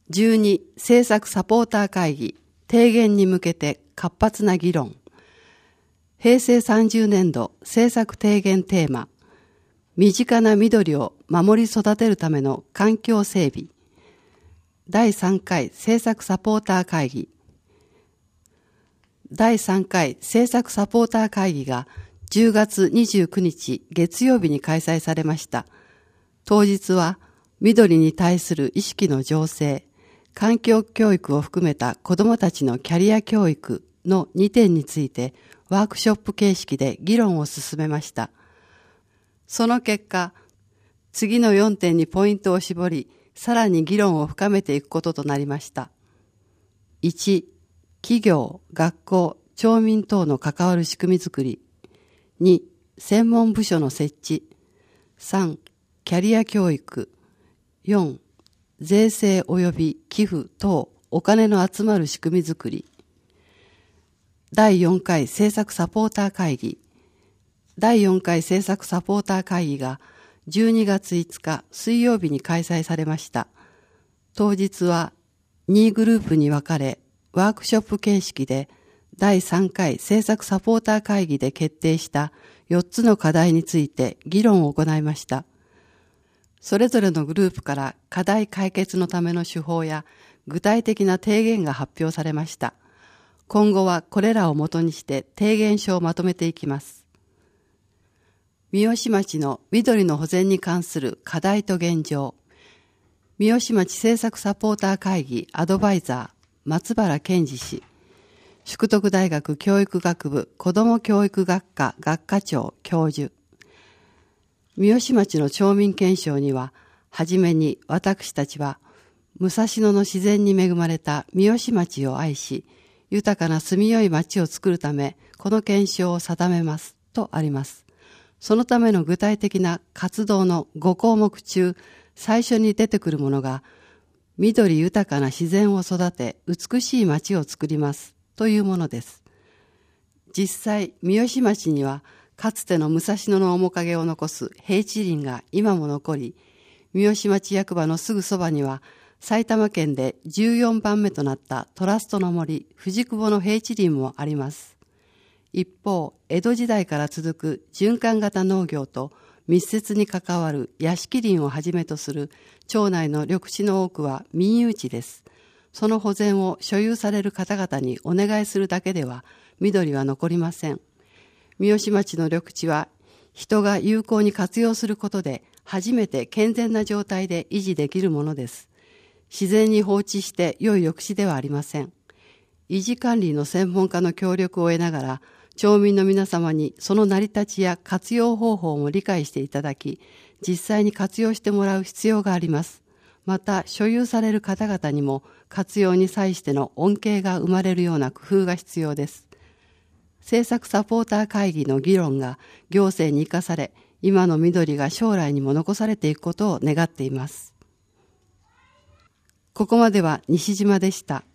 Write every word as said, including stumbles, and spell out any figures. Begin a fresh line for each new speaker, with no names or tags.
じゅうに、政策サポーター会議、提言に向けて活発な議論。平成さんじゅうねんど政策提言テーマ、身近な緑を守り育てるための環境整備。だいさんかい政策サポーター会議。だいさんかい政策サポーター会議がじゅうがつにじゅうくにち月曜日に開催されました。当日は緑に対する意識の醸成、環境教育を含めた子どもたちのキャリア教育のにてんについてワークショップ形式で議論を進めました。その結果、次のよんてんにポイントを絞り、さらに議論を深めていくこととなりました。いち、企業、学校、町民等の関わる仕組みづくり。に、専門部署の設置。さん、キャリア教育。よん、税制及び寄付等お金の集まる仕組みづくり。だいよんかい政策サポーター会議。だいよんかい政策サポーター会議がじゅうにがついつか水曜日に開催されました。当日はにグループに分かれ、ワークショップ形式でだいさんかい政策サポーター会議で決定したよっつの課題について議論を行いました。それぞれのグループから課題解決のための手法や具体的な提言が発表されました。今後はこれらをもとにして提言書をまとめていきます。三好町の緑の保全に関する課題と現状。三好町政策サポーター会議アドバイザー松原健二氏。淑徳大学教育学部子ども教育学科学科長教授。三好町の町民憲章には、はじめに私たちは武蔵野の自然に恵まれた三好町を愛し、豊かな住みよい町を作るため、この憲章を定めますとあります。そのための具体的な活動のごこうもく中、最初に出てくるものが、緑豊かな自然を育て、美しい町を作りますというものです。実際、三好町には、かつての武蔵野の面影を残す平地林が今も残り、三好町役場のすぐそばには、埼玉県でじゅうよんばんめとなったトラストの森、藤久保の平地林もあります。一方、江戸時代から続く循環型農業と密接に関わる屋敷林をはじめとする町内の緑地の多くは民有地です。その保全を所有される方々にお願いするだけでは緑は残りません。三好町の緑地は人が有効に活用することで初めて健全な状態で維持できるものです。自然に放置して良い緑地ではありません。維持管理の専門家の協力を得ながら、町民の皆様にその成り立ちや活用方法も理解していただき、実際に活用してもらう必要があります。また、所有される方々にも活用に際しての恩恵が生まれるような工夫が必要です。政策サポーター会議の議論が行政に生かされ、今の緑が将来にも残されていくことを願っています。ここまでは西島でした。